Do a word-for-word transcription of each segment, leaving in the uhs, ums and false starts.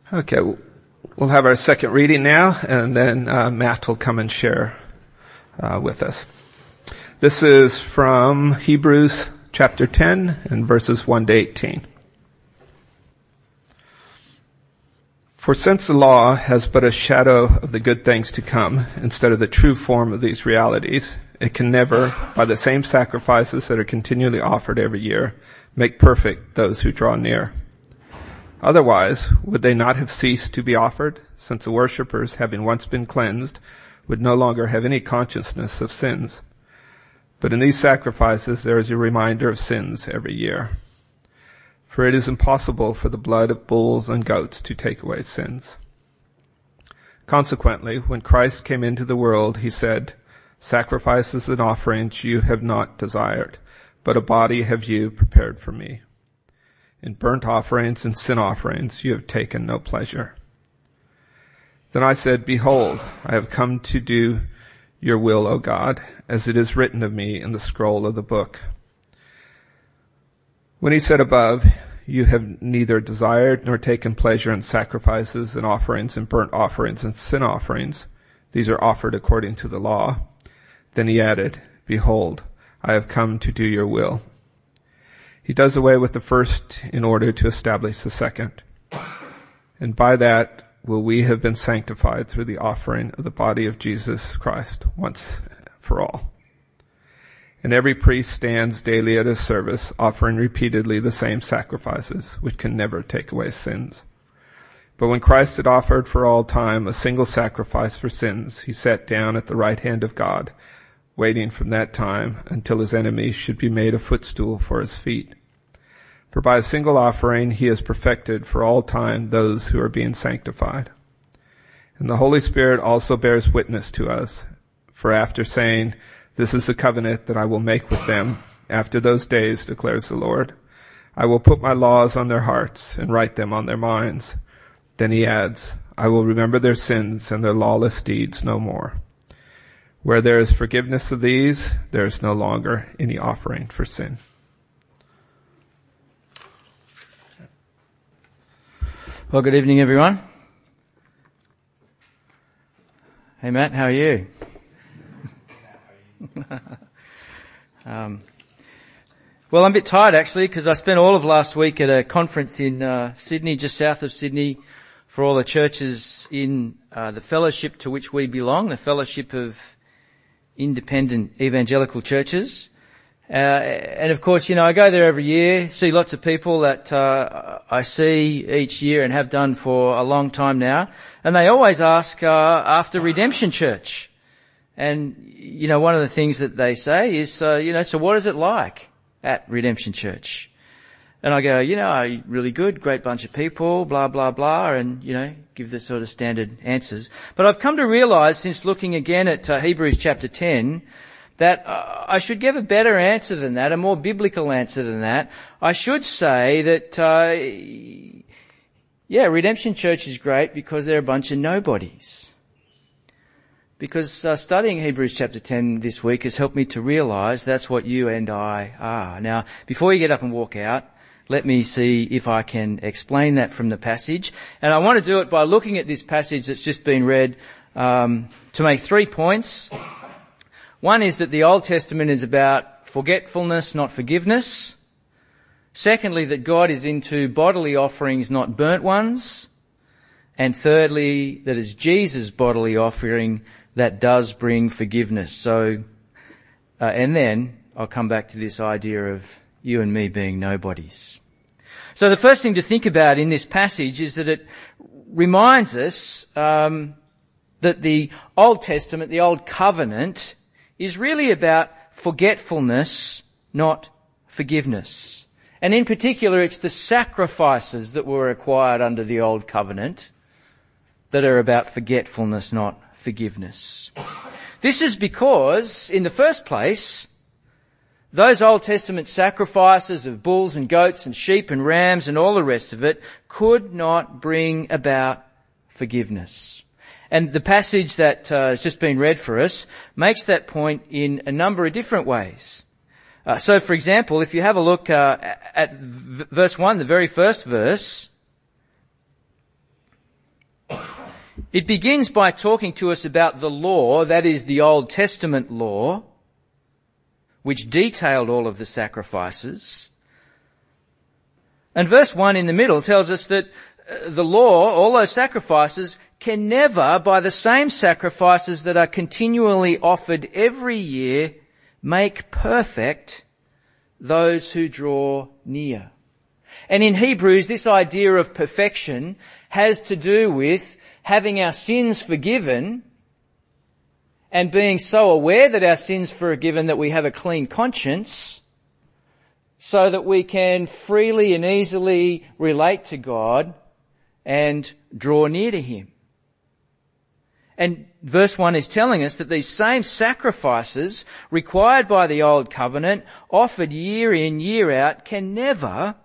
Okay, we'll have our second reading now, and then uh, Matt will come and share uh, with us. This is from Hebrews chapter ten and verses one to eighteen. For since the law has but a shadow of the good things to come, instead of the true form of these realities, it can never, by the same sacrifices that are continually offered every year, make perfect those who draw near. Otherwise, would they not have ceased to be offered, since the worshippers, having once been cleansed, would no longer have any consciousness of sins? But in these sacrifices there is a reminder of sins every year. For it is impossible for the blood of bulls and goats to take away sins. Consequently, when Christ came into the world, he said, "Sacrifices and offerings you have not desired, but a body have you prepared for me. In burnt offerings and sin offerings you have taken no pleasure." Then I said, "Behold, I have come to do your will, O God, as it is written of me in the scroll of the book." When he said above, "You have neither desired nor taken pleasure in sacrifices and offerings and burnt offerings and sin offerings, these are offered according to the law," then he added, "Behold, I have come to do your will." He does away with the first in order to establish the second. And by that will we have been sanctified through the offering of the body of Jesus Christ once for all. And every priest stands daily at his service, offering repeatedly the same sacrifices, which can never take away sins. But when Christ had offered for all time a single sacrifice for sins, he sat down at the right hand of God, waiting from that time until his enemies should be made a footstool for his feet. For by a single offering he has perfected for all time those who are being sanctified. And the Holy Spirit also bears witness to us, for after saying, "This is the covenant that I will make with them after those days, declares the Lord. I will put my laws on their hearts and write them on their minds." Then he adds, "I will remember their sins and their lawless deeds no more. Where there is forgiveness of these, there is no longer any offering for sin." Well, good evening, everyone. Hey, Matt, how are you? um, well, I'm a bit tired, actually, because I spent all of last week at a conference in uh, Sydney, just south of Sydney, for all the churches in uh, the fellowship to which we belong, the Fellowship of Independent Evangelical Churches. Uh, and of course, you know, I go there every year, see lots of people that uh, I see each year and have done for a long time now. And they always ask uh, after Redemption Church. And, you know, one of the things that they say is, uh, you know, so what is it like at Redemption Church? And I go, you know, really good, great bunch of people, blah, blah, blah, and, you know, give the sort of standard answers. But I've come to realize, since looking again at uh, Hebrews chapter ten, that uh, I should give a better answer than that, a more biblical answer than that. I should say that, uh, yeah, Redemption Church is great because they're a bunch of nobodies. Because uh, studying Hebrews chapter ten this week has helped me to realize that's what you and I are. Now, before you get up and walk out, let me see if I can explain that from the passage. And I want to do it by looking at this passage that's just been read um, to make three points. One is that the Old Testament is about forgetfulness, not forgiveness. Secondly, that God is into bodily offerings, not burnt ones. And thirdly, that it's Jesus' bodily offering that does bring forgiveness. So, uh, and then I'll come back to this idea of you and me being nobodies. So the first thing to think about in this passage is that it reminds us um, that the Old Testament, the Old Covenant, is really about forgetfulness, not forgiveness. And in particular, it's the sacrifices that were required under the Old Covenant that are about forgetfulness, not forgiveness. This is because, in the first place, those Old Testament sacrifices of bulls and goats and sheep and rams and all the rest of it could not bring about forgiveness. And the passage that uh, has just been read for us makes that point in a number of different ways. Uh, so, for example, if you have a look uh, at v- verse one, the very first verse, It begins by talking to us about the law, that is the Old Testament law, which detailed all of the sacrifices. And verse one in the middle tells us that the law, all those sacrifices, can never, by the same sacrifices that are continually offered every year, make perfect those who draw near. And in Hebrews, this idea of perfection has to do with having our sins forgiven and being so aware that our sins are forgiven that we have a clean conscience, so that we can freely and easily relate to God and draw near to Him. And verse one is telling us that these same sacrifices required by the Old Covenant, offered year in, year out, can never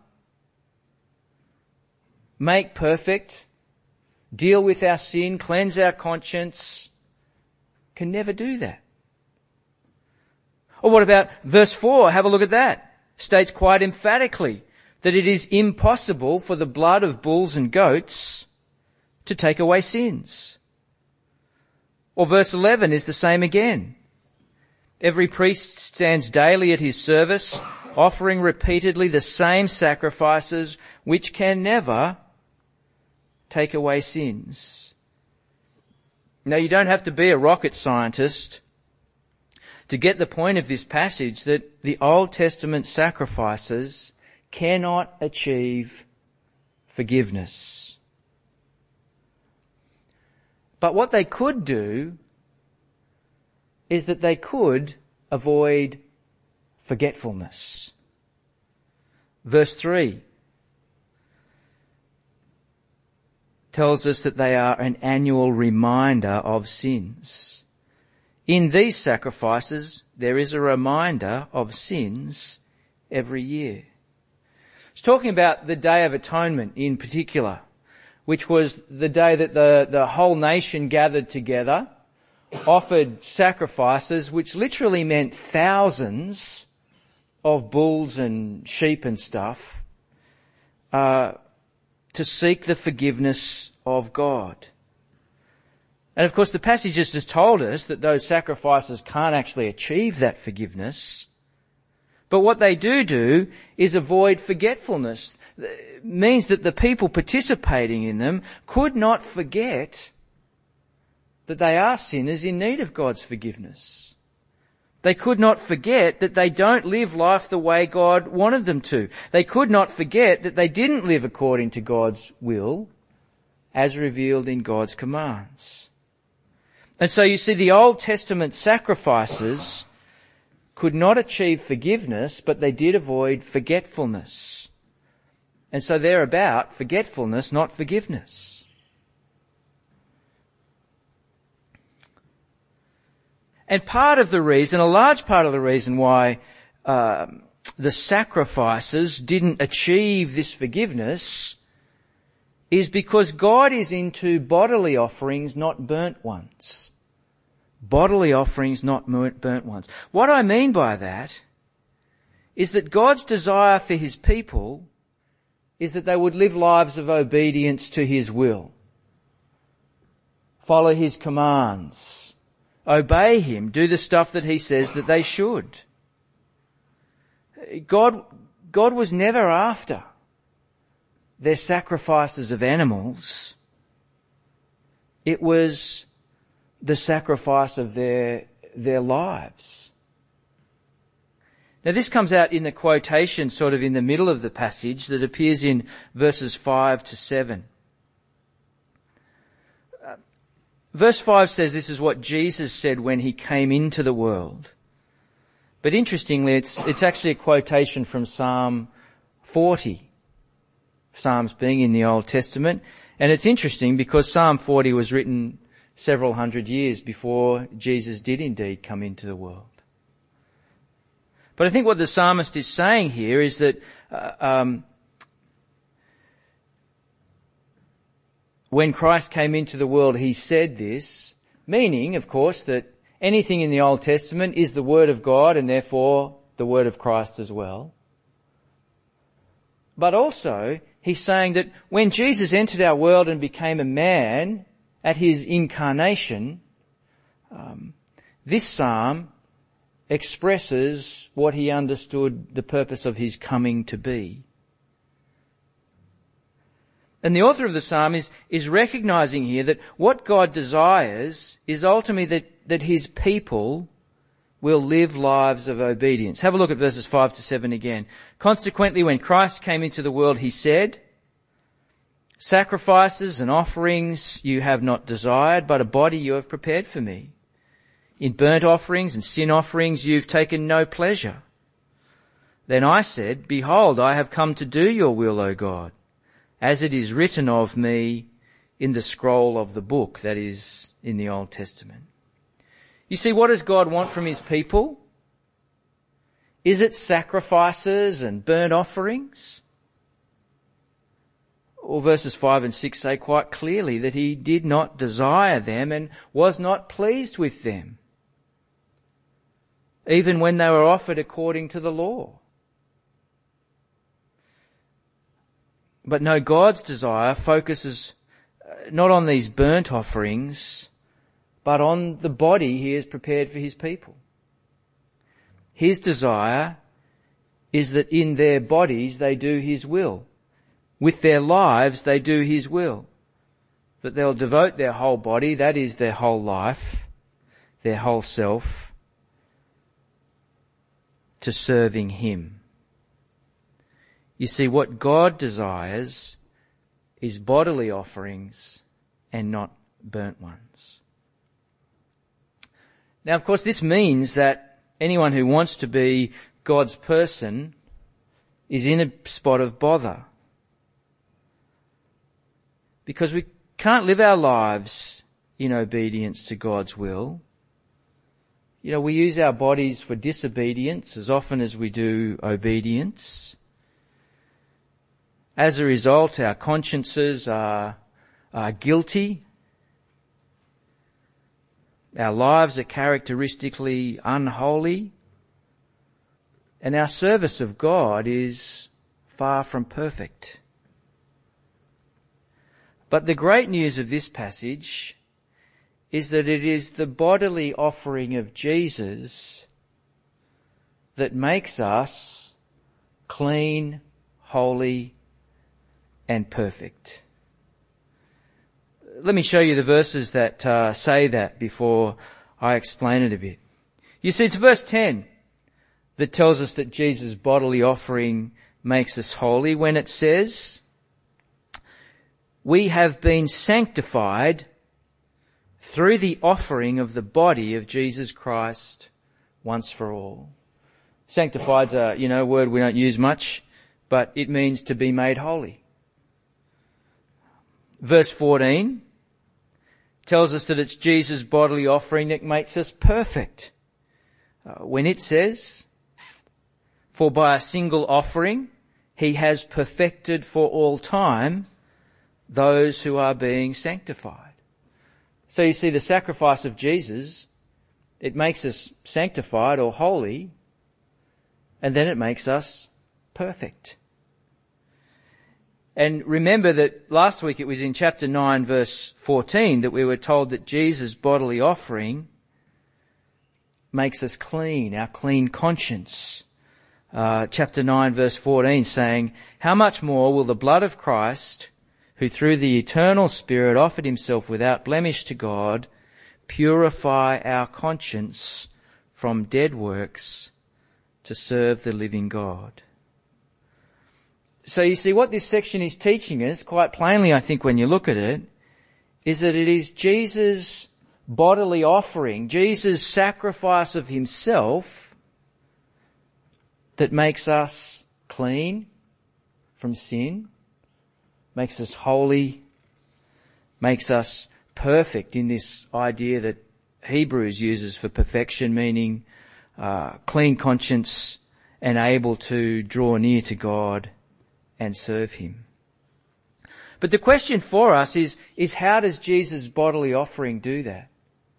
make perfect, deal with our sin, cleanse our conscience, can never do that. Or what about verse four? Have a look at that. States quite emphatically that it is impossible for the blood of bulls and goats to take away sins. Or verse eleven is the same again. Every priest stands daily at his service, offering repeatedly the same sacrifices which can never take away sins. Now, you don't have to be a rocket scientist to get the point of this passage that the Old Testament sacrifices cannot achieve forgiveness. But what they could do is that they could avoid forgetfulness. Verse three tells us that they are an annual reminder of sins. In these sacrifices, there is a reminder of sins every year. It's talking about the Day of Atonement in particular, which was the day that the, the whole nation gathered together, offered sacrifices, which literally meant thousands of bulls and sheep and stuff, uh, to seek the forgiveness of God. And of course the passage just has told us that those sacrifices can't actually achieve that forgiveness. But what they do do is avoid forgetfulness. It means that the people participating in them could not forget that they are sinners in need of God's forgiveness. They could not forget that they don't live life the way God wanted them to. They could not forget that they didn't live according to God's will as revealed in God's commands. And so you see, the Old Testament sacrifices could not achieve forgiveness, but they did avoid forgetfulness. And so they're about forgetfulness, not forgiveness. And part of the reason, a large part of the reason why uh, the sacrifices didn't achieve this forgiveness is because God is into bodily offerings, not burnt ones. Bodily offerings, not burnt ones. What I mean by that is that God's desire for His people is that they would live lives of obedience to His will, follow His commands, obey Him, do the stuff that He says that they should. God, God was never after their sacrifices of animals. It was the sacrifice of their, their lives. Now this comes out in the quotation sort of in the middle of the passage that appears in verses five to seven. Uh, verse five says this is what Jesus said when He came into the world. But interestingly, it's, it's actually a quotation from Psalm forty. Psalms being in the Old Testament. And it's interesting because Psalm forty was written several hundred years before Jesus did indeed come into the world. But I think what the psalmist is saying here is that uh, um, when Christ came into the world, He said this, meaning, of course, that anything in the Old Testament is the Word of God and therefore the Word of Christ as well. But also, He's saying that when Jesus entered our world and became a man at his incarnation, um, this psalm expresses what he understood the purpose of his coming to be. And the author of the psalm is, is recognizing here that what God desires is ultimately that, that his people will live lives of obedience. Have a look at verses five to seven again. Consequently, when Christ came into the world, he said, sacrifices and offerings you have not desired, but a body you have prepared for me. In burnt offerings and sin offerings you've taken no pleasure. Then I said, behold, I have come to do your will, O God, as it is written of me in the scroll of the book, that is, in the Old Testament. You see, what does God want from his people? Is it sacrifices and burnt offerings? Well, verses five and six say quite clearly that he did not desire them and was not pleased with them, even when they were offered according to the law. But no, God's desire focuses not on these burnt offerings, but on the body he has prepared for his people. His desire is that in their bodies they do his will. With their lives they do his will. That they'll devote their whole body, that is their whole life, their whole self, to serving him. You see, what God desires is bodily offerings and not burnt ones. Now, of course, this means that anyone who wants to be God's person is in a spot of bother. Because we can't live our lives in obedience to God's will. You know, we use our bodies for disobedience as often as we do obedience. As a result, our consciences are, are guilty. Our lives are characteristically unholy. And our service of God is far from perfect. But the great news of this passage is that it is the bodily offering of Jesus that makes us clean, holy, and perfect. Let me show you the verses that uh, say that before I explain it a bit. You see, it's verse ten that tells us that Jesus' bodily offering makes us holy when it says, we have been sanctified through the offering of the body of Jesus Christ once for all. Sanctified's a, you know, word we don't use much, but it means to be made holy. Verse fourteen tells us that it's Jesus' bodily offering that makes us perfect. Uh, when it says, for by a single offering he has perfected for all time those who are being sanctified. So you see, the sacrifice of Jesus, it makes us sanctified or holy, and then it makes us perfect. And remember that last week it was in chapter nine verse fourteen that we were told that Jesus' bodily offering makes us clean, our clean conscience. Uh, chapter nine verse fourteen saying, how much more will the blood of Christ, who through the eternal Spirit offered himself without blemish to God, purify our conscience from dead works to serve the living God. So you see, what this section is teaching us, quite plainly I think when you look at it, is that it is Jesus' bodily offering, Jesus' sacrifice of himself, that makes us clean from sin, makes us holy, makes us perfect in this idea that Hebrews uses for perfection, meaning uh, clean conscience and able to draw near to God and serve him. But the question for us is, is how does Jesus' bodily offering do that?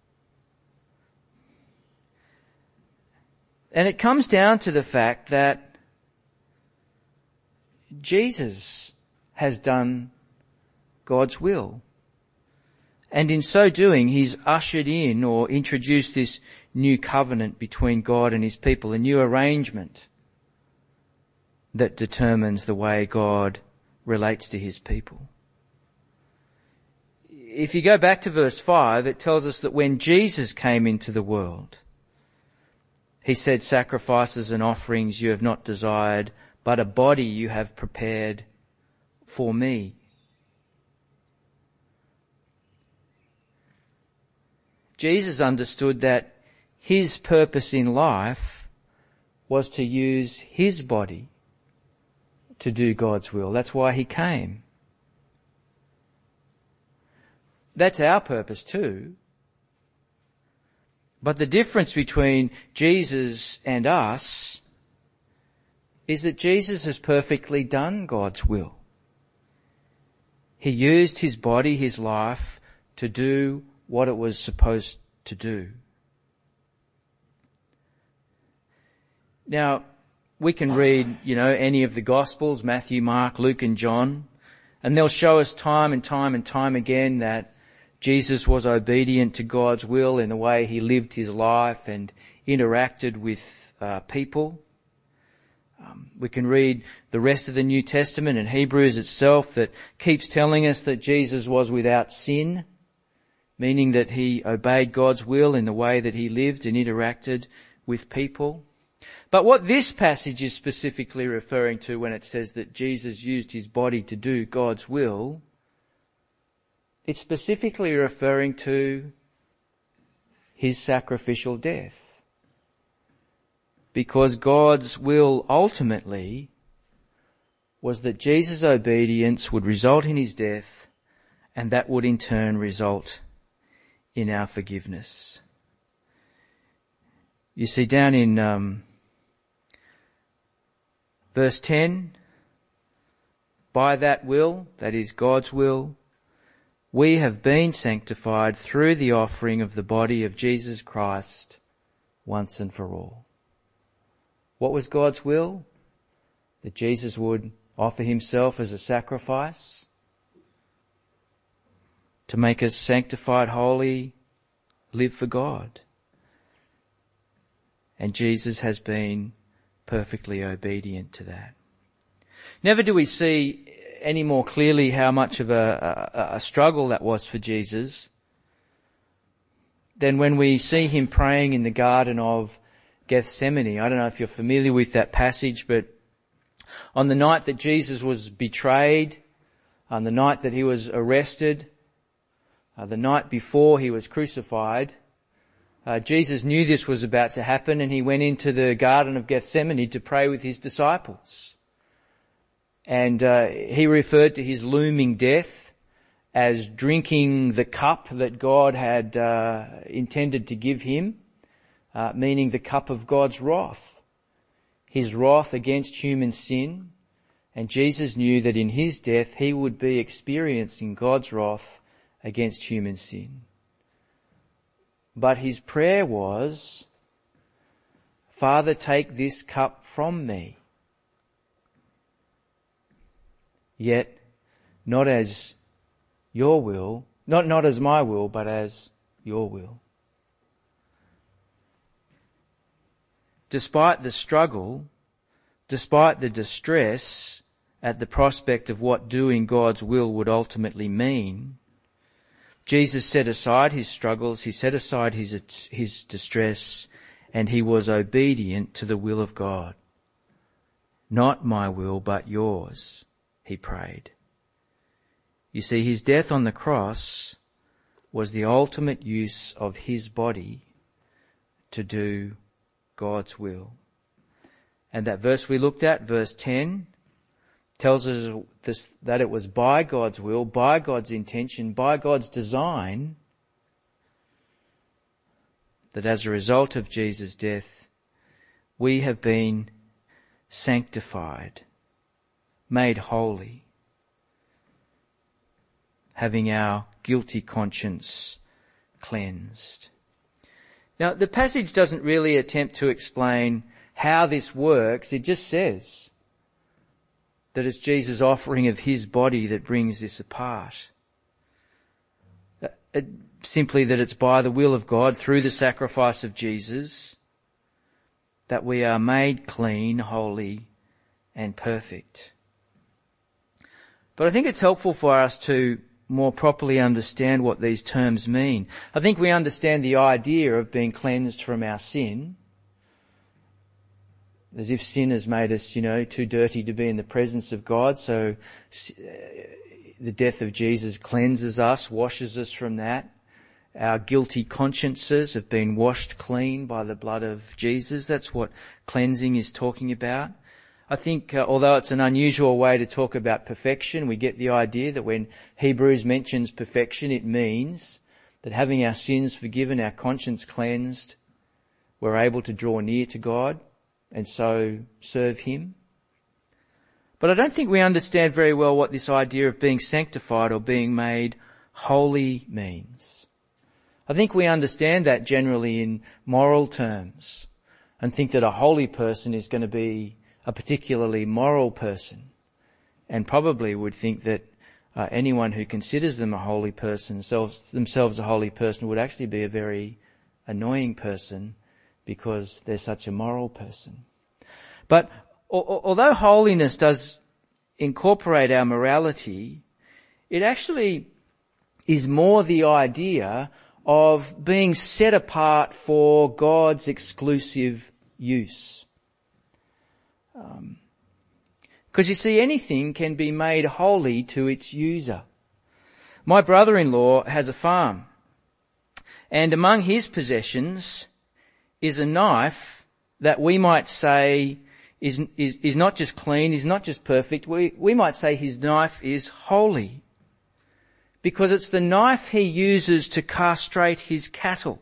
And it comes down to the fact that Jesus has done God's will. And in so doing, he's ushered in or introduced this new covenant between God and his people, a new arrangement that determines the way God relates to his people. If you go back to verse five, it tells us that when Jesus came into the world, he said, sacrifices and offerings you have not desired, but a body you have prepared for me. Jesus understood that his purpose in life was to use his body to do God's will. That's why he came. That's our purpose too. But the difference between Jesus and us is that Jesus has perfectly done God's will. He used his body, his life, to do what it was supposed to do. Now, we can read, you know, any of the Gospels, Matthew, Mark, Luke and John, and they'll show us time and time and time again that Jesus was obedient to God's will in the way he lived his life and interacted with uh, people. Um, we can read the rest of the New Testament and Hebrews itself that keeps telling us that Jesus was without sin, meaning that he obeyed God's will in the way that he lived and interacted with people. But what this passage is specifically referring to when it says that Jesus used his body to do God's will, it's specifically referring to his sacrificial death. Because God's will ultimately was that Jesus' obedience would result in his death, and that would in turn result in our forgiveness. You see, down in um, verse ten, by that will, that is God's will, we have been sanctified through the offering of the body of Jesus Christ once and for all. What was God's will? That Jesus would offer himself as a sacrifice to make us sanctified, holy, live for God. And Jesus has been perfectly obedient to that. Never do we see any more clearly how much of a, a, a struggle that was for Jesus than when we see him praying in the Garden of Gethsemane. I don't know if you're familiar with that passage, but on the night that Jesus was betrayed, on the night that he was arrested, uh, the night before he was crucified, uh, Jesus knew this was about to happen, and he went into the Garden of Gethsemane to pray with his disciples. And uh, he referred to his looming death as drinking the cup that God had uh, intended to give him, uh, meaning the cup of God's wrath, his wrath against human sin. And Jesus knew that in his death he would be experiencing God's wrath against human sin. But his prayer was, Father, take this cup from me. Yet, not as your will, not, not as my will, but as your will. Despite the struggle, despite the distress at the prospect of what doing God's will would ultimately mean, Jesus set aside his struggles, he set aside his, his distress, and he was obedient to the will of God. Not my will, but yours, he prayed. You see, his death on the cross was the ultimate use of his body to do God's will. And that verse we looked at, verse ten, tells us this, that it was by God's will, by God's intention, by God's design, that as a result of Jesus' death, we have been sanctified, made holy, having our guilty conscience cleansed. Now, the passage doesn't really attempt to explain how this works. It just says that it's Jesus' offering of his body that brings this apart. uh, simply that it's by the will of God through the sacrifice of Jesus that we are made clean, holy, and perfect. But I think it's helpful for us to more properly understand what these terms mean. I think we understand the idea of being cleansed from our sin, as if sin has made us, you know, too dirty to be in the presence of God. So uh, the death of Jesus cleanses us, washes us from that. Our guilty consciences have been washed clean by the blood of Jesus. That's what cleansing is talking about. I think, uh, although it's an unusual way to talk about perfection, we get the idea that when Hebrews mentions perfection, it means that having our sins forgiven, our conscience cleansed, we're able to draw near to God and so serve Him. But I don't think we understand very well what this idea of being sanctified or being made holy means. I think we understand that generally in moral terms and think that a holy person is going to be a particularly moral person, and probably would think that uh, anyone who considers them a holy person, themselves, themselves a holy person, would actually be a very annoying person because they're such a moral person. But al- although holiness does incorporate our morality, it actually is more the idea of being set apart for God's exclusive use. Um, because you see, anything can be made holy to its user. My brother-in-law has a farm, and among his possessions is a knife that we might say is is, is not just clean, is not just perfect. We we might say his knife is holy, because it's the knife he uses to castrate his cattle,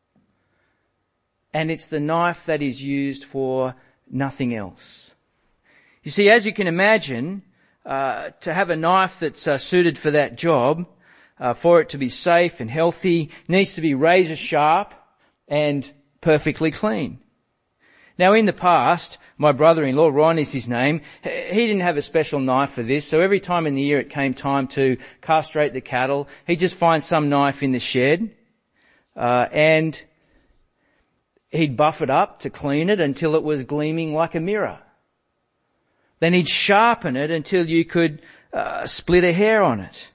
and it's the knife that is used for nothing else. You see, as you can imagine, uh, to have a knife that's uh, suited for that job, uh, for it to be safe and healthy, needs to be razor sharp and perfectly clean. Now, in the past, my brother-in-law, Ron is his name, he didn't have a special knife for this, so every time in the year it came time to castrate the cattle, he'd just find some knife in the shed, uh, and he'd buff it up to clean it until it was gleaming like a mirror. Then he'd sharpen it until you could uh, split a hair on it.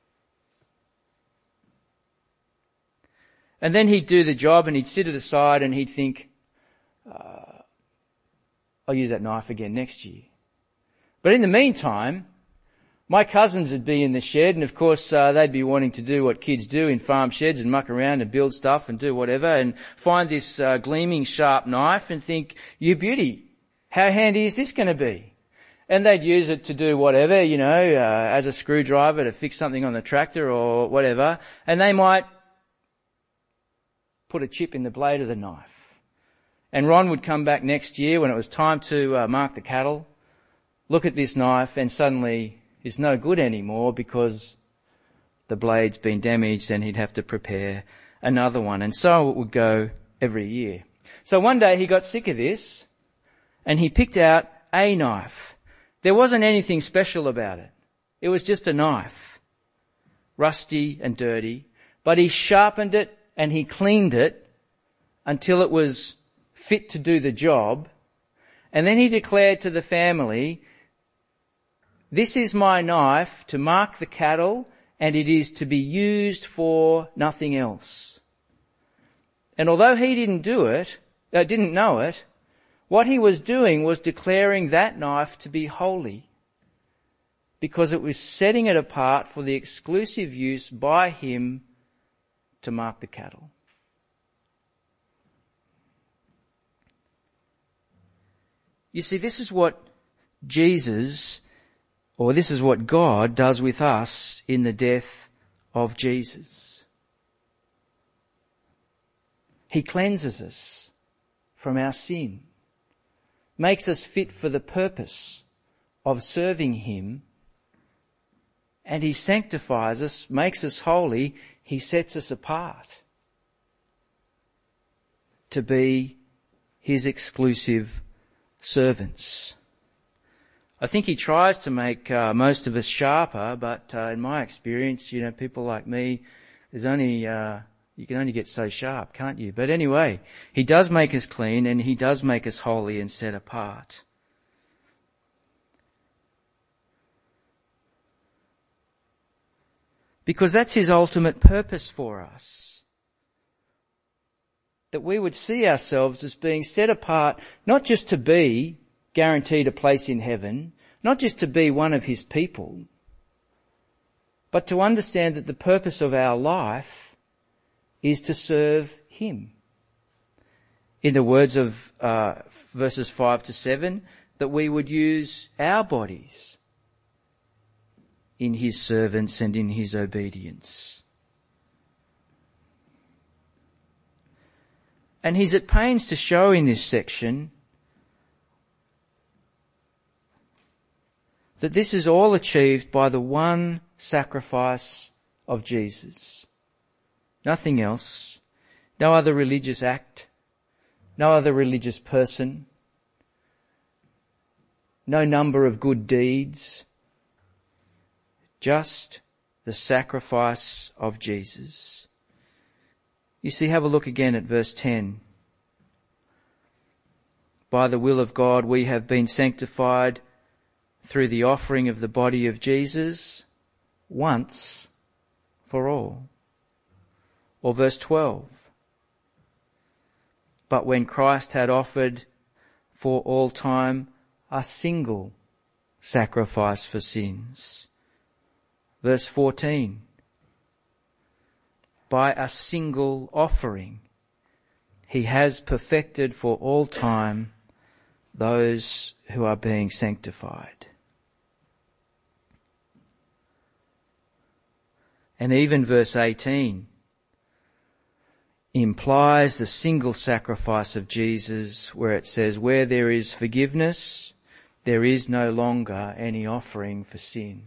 And then he'd do the job and he'd sit it aside and he'd think, uh, I'll use that knife again next year. But in the meantime, my cousins would be in the shed, and of course uh, they'd be wanting to do what kids do in farm sheds and muck around and build stuff and do whatever, and find this uh, gleaming sharp knife and think, you beauty, how handy is this going to be? And they'd use it to do whatever, you know, uh, as a screwdriver to fix something on the tractor or whatever. And they might put a chip in the blade of the knife. And Ron would come back next year when it was time to uh, mark the cattle, look at this knife, and suddenly it's no good anymore because the blade's been damaged, and he'd have to prepare another one. And so it would go every year. So one day he got sick of this and he picked out a knife. There wasn't anything special about it. It was just a knife, rusty and dirty, but he sharpened it and he cleaned it until it was fit to do the job. And then he declared to the family, this is my knife to mark the cattle, and it is to be used for nothing else. And although he didn't do it, uh, didn't know it, what he was doing was declaring that knife to be holy, because it was setting it apart for the exclusive use by him to mark the cattle. You see, this is what Jesus, or this is what God does with us in the death of Jesus. He cleanses us from our sin, makes us fit for the purpose of serving him, and he sanctifies us, makes us holy. He sets us apart to be his exclusive servants. I think he tries to make uh, most of us sharper, but uh, in my experience, you know, people like me, There's only, uh, you can only get so sharp, can't you? But anyway, he does make us clean and he does make us holy and set apart. Because that's his ultimate purpose for us. That we would see ourselves as being set apart, not just to be guaranteed a place in heaven, not just to be one of his people, but to understand that the purpose of our life is to serve him. In the words of uh, verses five to seven, that we would use our bodies in his servants and in his obedience. And he's at pains to show in this section that this is all achieved by the one sacrifice of Jesus. Nothing else. No other religious act. No other religious person. No number of good deeds. Just the sacrifice of Jesus. You see, have a look again at verse ten. By the will of God we have been sanctified through the offering of the body of Jesus once for all. Or verse twelve. But when Christ had offered for all time a single sacrifice for sins. Verse fourteen. By a single offering, he has perfected for all time those who are being sanctified. And even verse eighteen implies the single sacrifice of Jesus, where it says, where there is forgiveness, there is no longer any offering for sin.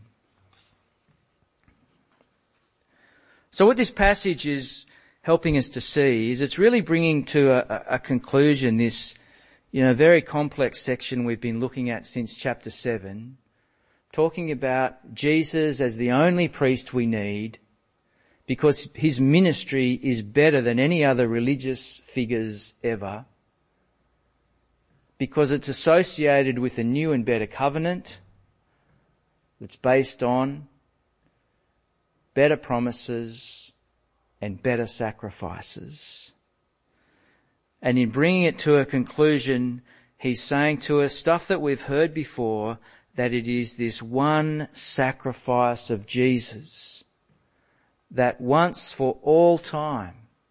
So what this passage is helping us to see is it's really bringing to a, a conclusion this, you know, very complex section we've been looking at since chapter seven, talking about Jesus as the only priest we need because his ministry is better than any other religious figures ever, because it's associated with a new and better covenant that's based on better promises and better sacrifices. And in bringing it to a conclusion, he's saying to us stuff that we've heard before, that it is this one sacrifice of Jesus that once for all time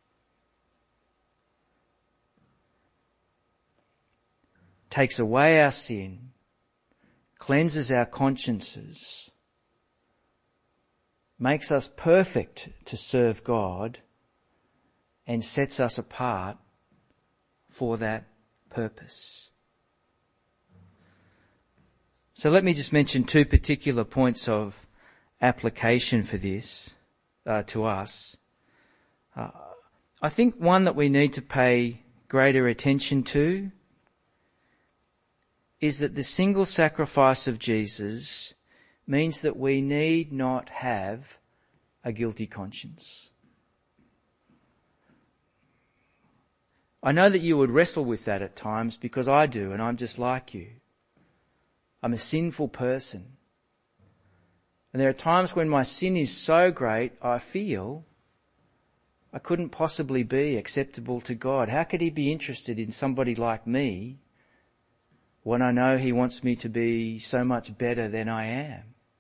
takes away our sin, cleanses our consciences, makes us perfect to serve God, and sets us apart for that purpose. So let me just mention two particular points of application for this uh, to us. Uh, I think one that we need to pay greater attention to is that the single sacrifice of Jesus means that we need not have a guilty conscience. I know that you would wrestle with that at times, because I do, and I'm just like you. I'm a sinful person. And there are times when my sin is so great, I feel I couldn't possibly be acceptable to God. How could he be interested in somebody like me when I know he wants me to be so much better than I am?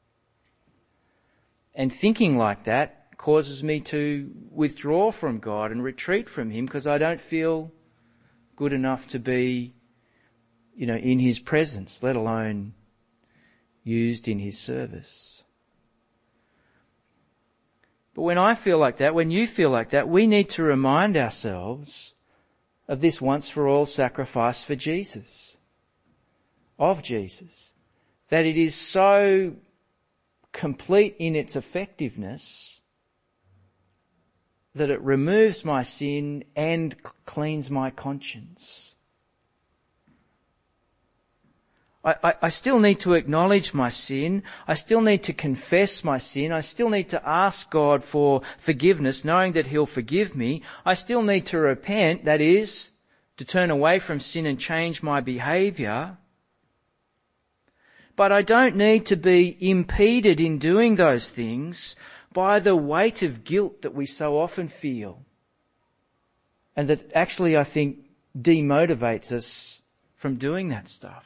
And thinking like that causes me to withdraw from God and retreat from him, because I don't feel good enough to be, you know, in his presence, let alone used in his service. But when I feel like that, when you feel like that, we need to remind ourselves of this once for all sacrifice for Jesus, of Jesus, that it is so complete in its effectiveness that it removes my sin and cleans my conscience. I, I, I still need to acknowledge my sin. I still need to confess my sin. I still need to ask God for forgiveness, knowing that He'll forgive me. I still need to repent, that is, to turn away from sin and change my behaviour. But I don't need to be impeded in doing those things by the weight of guilt that we so often feel, and that actually, I think, demotivates us from doing that stuff.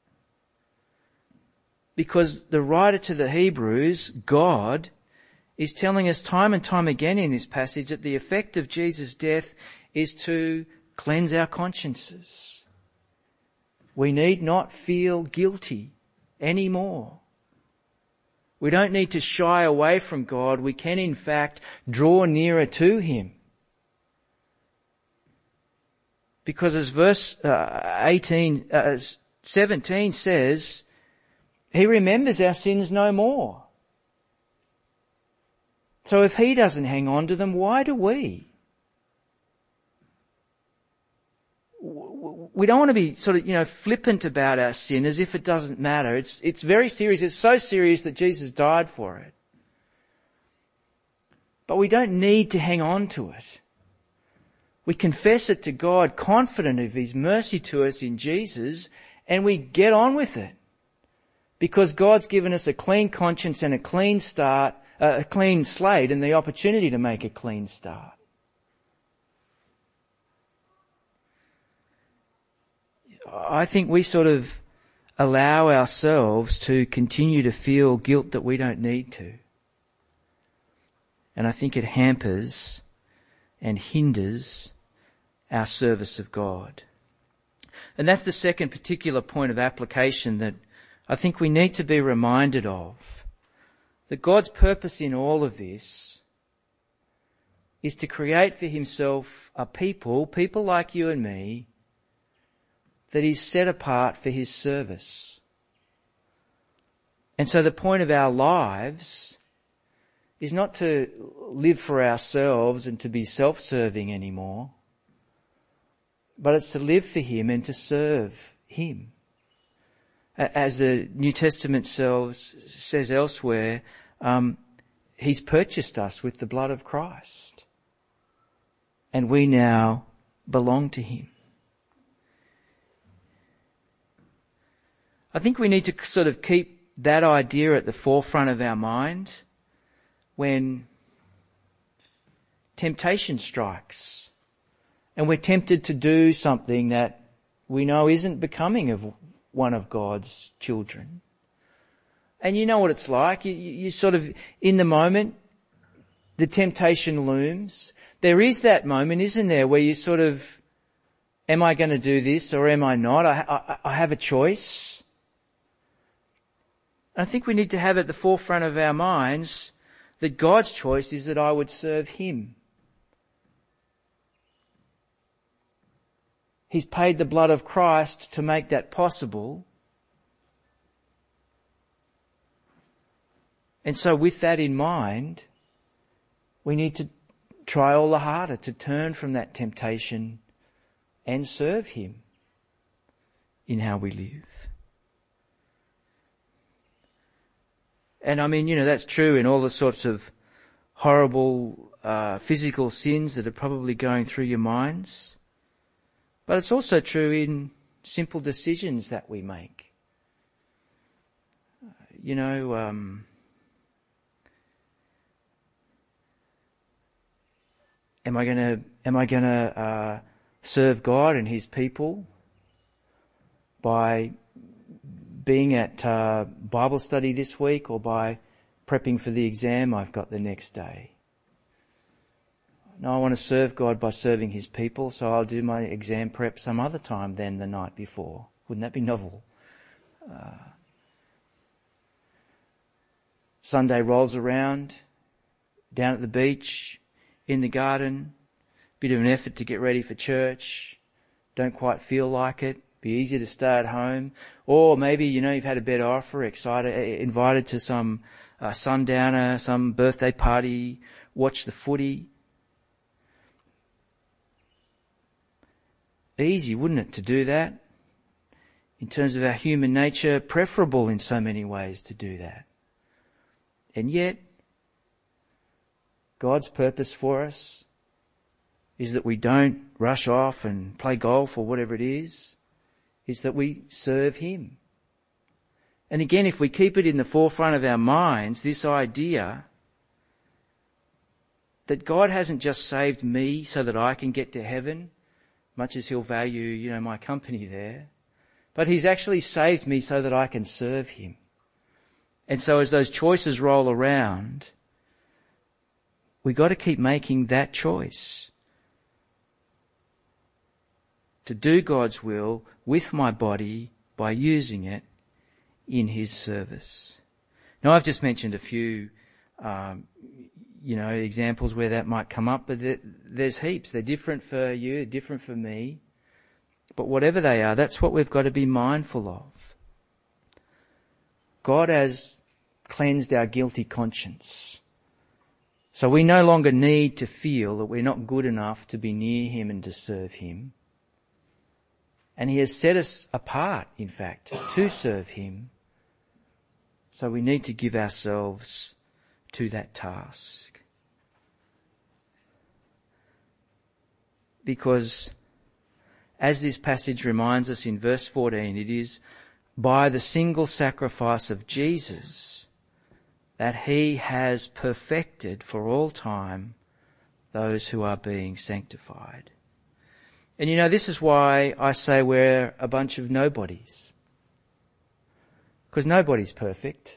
Because the writer to the Hebrews, God, is telling us time and time again in this passage that the effect of Jesus' death is to cleanse our consciences. We need not feel guilty anymore. We don't need to shy away from God. We can, in fact, draw nearer to Him. Because as verse uh, eighteen, uh, seventeen says, He remembers our sins no more. So if He doesn't hang on to them, why do we? We don't want to be sort of, you know, flippant about our sin as if it doesn't matter. It's, it's very serious. It's so serious that Jesus died for it. But we don't need to hang on to it. We confess it to God, confident of His mercy to us in Jesus, and we get on with it. Because God's given us a clean conscience and a clean start, uh, a clean slate, and the opportunity to make a clean start. I think we sort of allow ourselves to continue to feel guilt that we don't need to. And I think it hampers and hinders our service of God. And that's the second particular point of application that I think we need to be reminded of. That God's purpose in all of this is to create for Himself a people, people like you and me, that He's set apart for His service. And so the point of our lives is not to live for ourselves and to be self-serving anymore, but it's to live for Him and to serve Him. As the New Testament says elsewhere, um, He's purchased us with the blood of Christ, and we now belong to Him. I think we need to sort of keep that idea at the forefront of our mind when temptation strikes and we're tempted to do something that we know isn't becoming of one of God's children. And you know what it's like. You, you sort of, in the moment, the temptation looms. There is that moment, isn't there, where you sort of, am I going to do this or am I not? I, I, I have a choice. I think we need to have at the forefront of our minds that God's choice is that I would serve Him. He's paid the blood of Christ to make that possible. And so with that in mind, we need to try all the harder to turn from that temptation and serve Him in how we live. And I mean, you know, that's true in all the sorts of horrible uh, physical sins that are probably going through your minds. But it's also true in simple decisions that we make. You know, um, am I going to am I going to uh, serve God and His people by being at uh, Bible study this week or by prepping for the exam I've got the next day? No, I want to serve God by serving His people, so I'll do my exam prep some other time than the night before. Wouldn't that be novel? Uh, Sunday rolls around, down at the beach, in the garden, bit of an effort to get ready for church, don't quite feel like it, be easier to stay at home. Or maybe, you know, you've had a better offer, excited, invited to some uh, sundowner, some birthday party, watch the footy. Easy, wouldn't it, to do that? in terms of our human nature, preferable in so many ways to do that. And yet, God's purpose for us is that we don't rush off and play golf or whatever it is, is that we serve him. And again, if we keep it in the forefront of our minds, this idea that God hasn't just saved me so that I can get to heaven, much as he'll value, you know, my company there, but he's actually saved me so that I can serve him. And so as those choices roll around, we got to keep making that choice to do God's will with my body by using it in his service. Now, I've just mentioned a few, um, you know, examples where that might come up, but there's heaps. They're different for you, different for me. But whatever they are, that's what we've got to be mindful of. God has cleansed our guilty conscience. So we no longer need to feel that we're not good enough to be near him and to serve him. And he has set us apart, in fact, to serve him. So we need to give ourselves to that task. Because, as this passage reminds us in verse fourteen, it is by the single sacrifice of Jesus that he has perfected for all time those who are being sanctified. And you know, this is why I say we're a bunch of nobodies. Because nobody's perfect.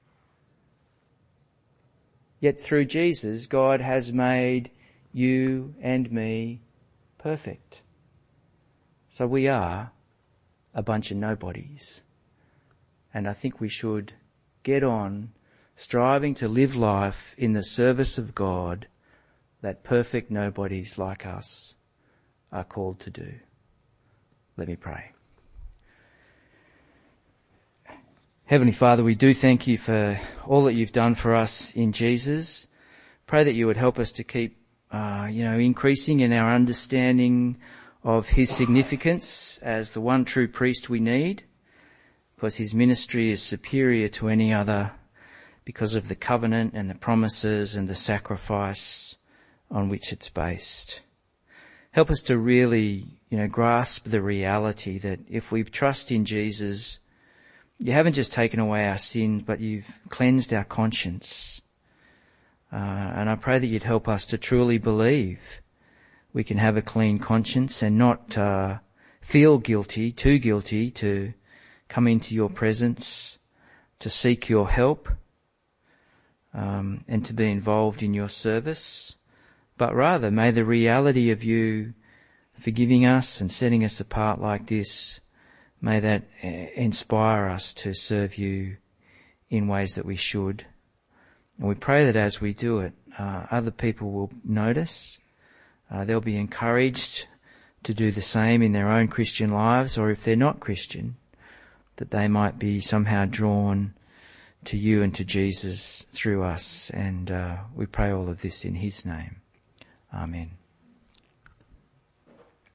Yet through Jesus, God has made you and me perfect. So we are a bunch of nobodies. And I think we should get on striving to live life in the service of God that perfect nobodies like us are called to do. Let me pray. Heavenly Father, we do thank you for all that you've done for us in Jesus. Pray that you would help us to keep, uh, you know, increasing in our understanding of his significance as the one true priest we need, because his ministry is superior to any other because of the covenant and the promises and the sacrifice on which it's based. Help us to really, you know, grasp the reality that if we trust in Jesus, you haven't just taken away our sins, but you've cleansed our conscience. Uh, and I pray that you'd help us to truly believe we can have a clean conscience and not uh, feel guilty, too guilty to come into your presence, to seek your help, um, and to be involved in your service. But rather, may the reality of you forgiving us and setting us apart like this, may that inspire us to serve you in ways that we should. And we pray that as we do it, uh, other people will notice. Uh, they'll be encouraged to do the same in their own Christian lives, or if they're not Christian, that they might be somehow drawn to you and to Jesus through us. And uh, we pray all of this in his name. Amen.